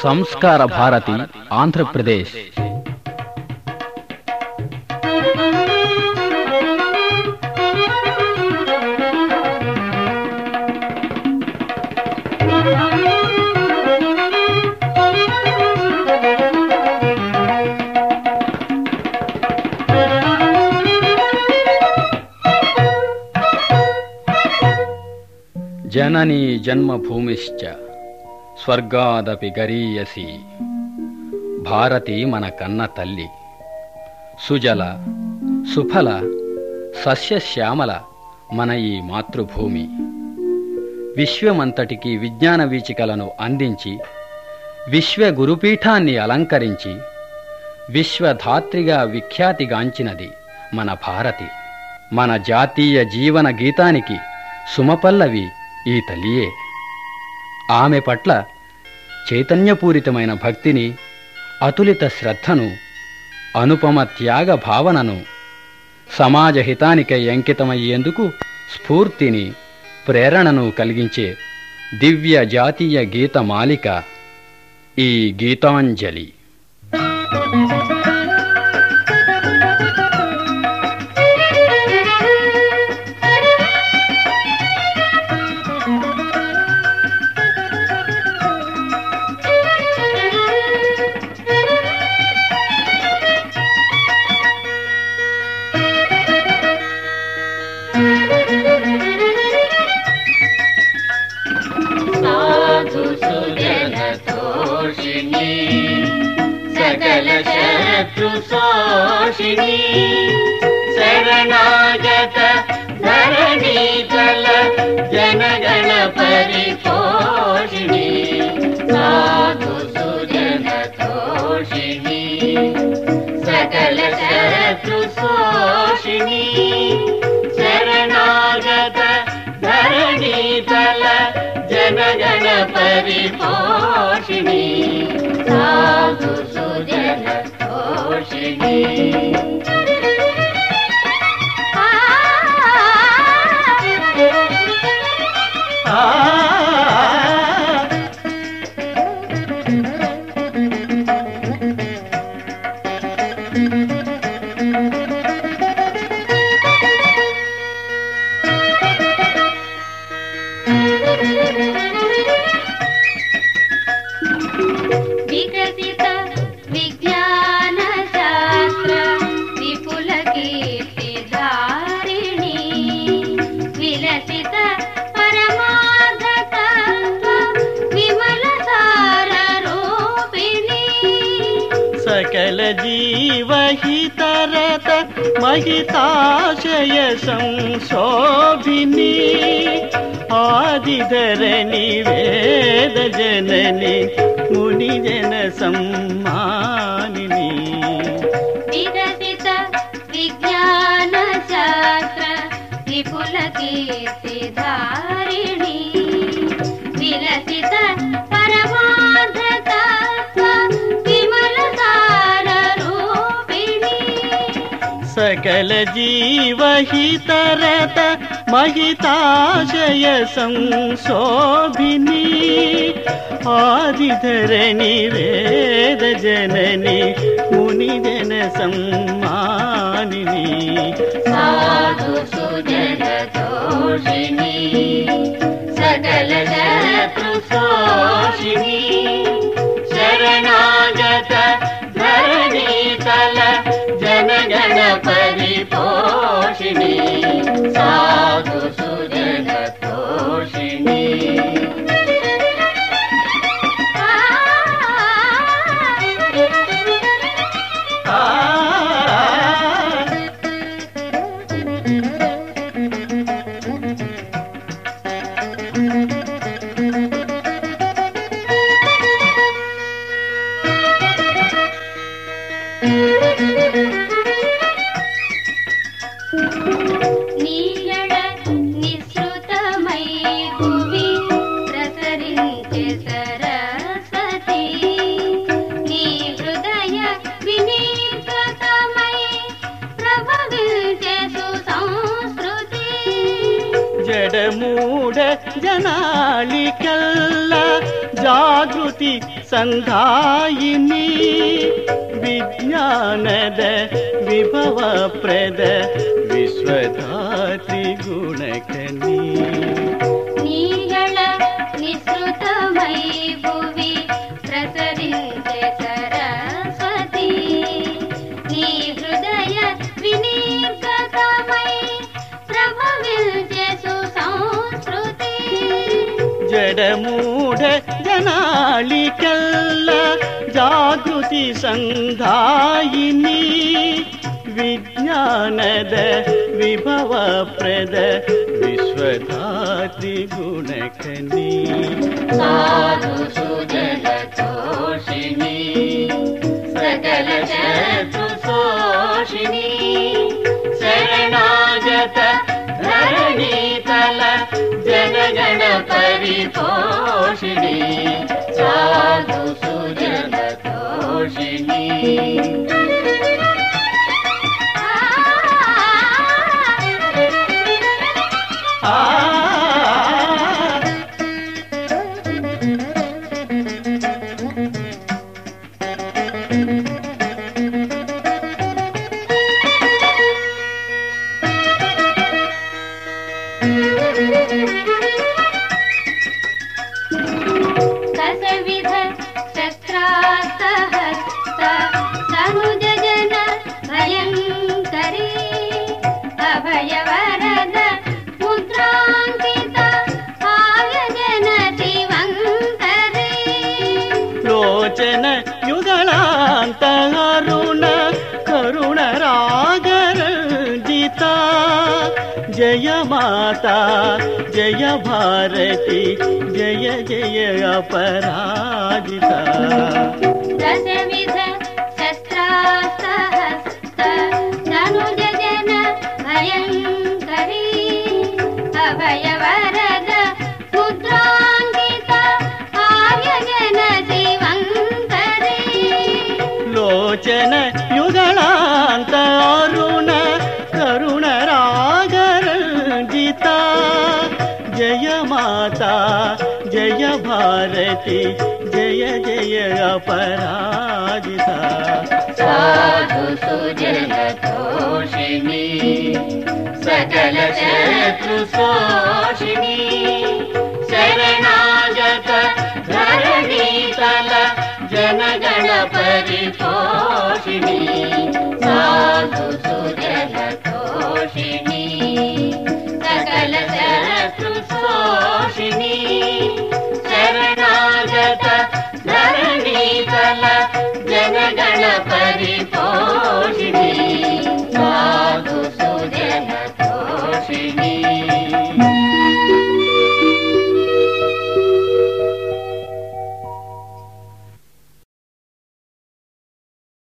సంస్కార భారతి ఆంధ్రప్రదేశ్. జననీ జన్మభూమిశ్చ స్వర్గాదపి గరీయసి. భారతి మన కన్న తల్లి. సుజల సుఫల సస్యశ్యామల మన ఈ మాతృభూమి. విశ్వమంతటికి విజ్ఞాన వీచికలను అందించి విశ్వ గురుపీఠాన్ని అలంకరించి విశ్వధాత్రిగా విఖ్యాతిగాంచినది మన భారతి. మన జాతీయ జీవన గీతానికి సుమపల్లవి ఈ తల్లియే. ఆమె పట్ల చైతన్యపూరితమైన భక్తిని, అతులిత శ్రద్ధను, అనుపమ త్యాగ భావనను, సమాజ హితానికై అంకితమయ్యేందుకు స్ఫూర్తిని, ప్రేరణను కలిగించే దివ్య జాతీయ గీతమాలిక ఈ గీతాంజలి. सकल शत्रु शोषिणी शरणागत धरणी जल जनगण परिपोषिणी साधु सुजन तोषिणी सकल शत्रु शोषिणी शरणागत धरणी जल जनगण परिपोषिणी साधु सुजन तोषिणी. विकसित विज्ञान शास्त्र विपुल कीर्तिधारिणी विलसित परमार्थ तत्व विमल सार रूपिणी सकल जीवहितरत महिताशय संशोभिनी आदिधरणि वेद जननी मुनिजन सम्मानिनी विकसित विज्ञान शास्त्र विपुल कीर्तिधारिणी विलसित परमार्थ तत्व विमल सार रूपिणी सकल जीवहितरत महिताशय संशोभिनी आदिधरणि वेद जननी मुनिजन सम्मानिनी साधु सुजन तोषिणी सकल शत्रु शोषिणी शरणागत धरणी तल जनगण परिपोषिणी साधु सुजन तोषिणी. నీయడ నిశ్రుతమై భువి ప్రసరించే సరస్వతి నీ హృదయ వినీతమై ప్రభవించే సుసంస్కృతి జడమూఢ జనాళికల్ల ಜಾಗೃತಿ ಸಂಧಾಯಿನಿ ವಿಜ್ಞಾನದ ವಿಭವ ಪ್ರದ ವಿಶ್ವಧಾತ್ರಿ ಗುಣಕನಿ ನೀಗಳ ನಿಸೃತಮೈ ಭುವಿ ಪ್ರಸರಿಂಚೆ ಸರಸ್ವತಿ ನೀ ಹೃದಯ ವಿನೀರ್ಗತಮೈ ಪ್ರಭವಿಲ್ಚೆ ಸುಸಂಸ್ಕೃತಿ ಜಡಮೂಢ ಜನಾಳಿಕಲ್ಲ ಜಾಗೃತಿ ಸಂಧಾಯಿನಿ ವಿಜ್ಞಾನದ ವಿಭವ ಪ್ರದ ವಿಶ್ವಧಾತ್ರಿ ಗುಣಕನಿ ಸಾಧು ಸುಜನ ತೋಷಿಣಿ ಸಕಲ ಶತ್ರು ಶೋಷಿಣಿ ಶರಣಾಗತ ಧರಣೀತಲ ಜನಗಣ ಪರಿಪೋಷಿಣಿ ಸಾಧು ಸುಜನ ತೋಷಿಣಿ ದಶವಿಧ ಶಸ್ತ್ರಾಸ್ತ್ರಹಸ್ತ ತನುಜ ಜನ ಭಯಂಕರಿ ಅಭಯವರದ ಮುದ್ರಾಂಕಿತ ಆಯ ಜನ ದಿವಂಕರಿ ಲೋಚನ ಯುಗಳಾಂತ ಅರುಣ ಕರುಣ ರಾಗರಂಜಿತ ಜಯ ಮಾತಾ ಜಯ ಭಾರತಿ ಜಯ ಜಯ ಅಪರಾಜಿತ ದಶವಿಧ ಶಸ್ತ್ರಾಸ್ತ್ರಹಸ್ತ ತನುಜ ಜನ ಭಯಂಕರಿ ಅಭಯವರದ ಮುದ್ರಾಂಕಿತ ಆರ್ಯ ಜನ ದಿವಂಕರಿ ಲೋಚನ ಯುಗಳಾಂತ ಅರುಣ ಕರುಣ ರಾಗರಂಜಿತ ಜಯ ಮಾತಾ ಜಯ ಭಾರತಿ ಜಯ ಜಯ ಅಪರಾಜಿತ ಸಾಧು ಸುಜನ ತೋಷಿಣಿ ಸಕಲ ಶತ್ರು ಶೋಷಿಣಿ ಶರಣಾಗತ ಧರಣೀತಲ ಜನಗಣ ಪರಿಪೋಷಿಣಿ ಸಾಧು ಸುಜನ ತೋಷಿಣಿ ಸಕಲ ಶತ್ರು ಶೋಷಿಣಿ ಶರಣಾಗತ ಧರಣೀತಲ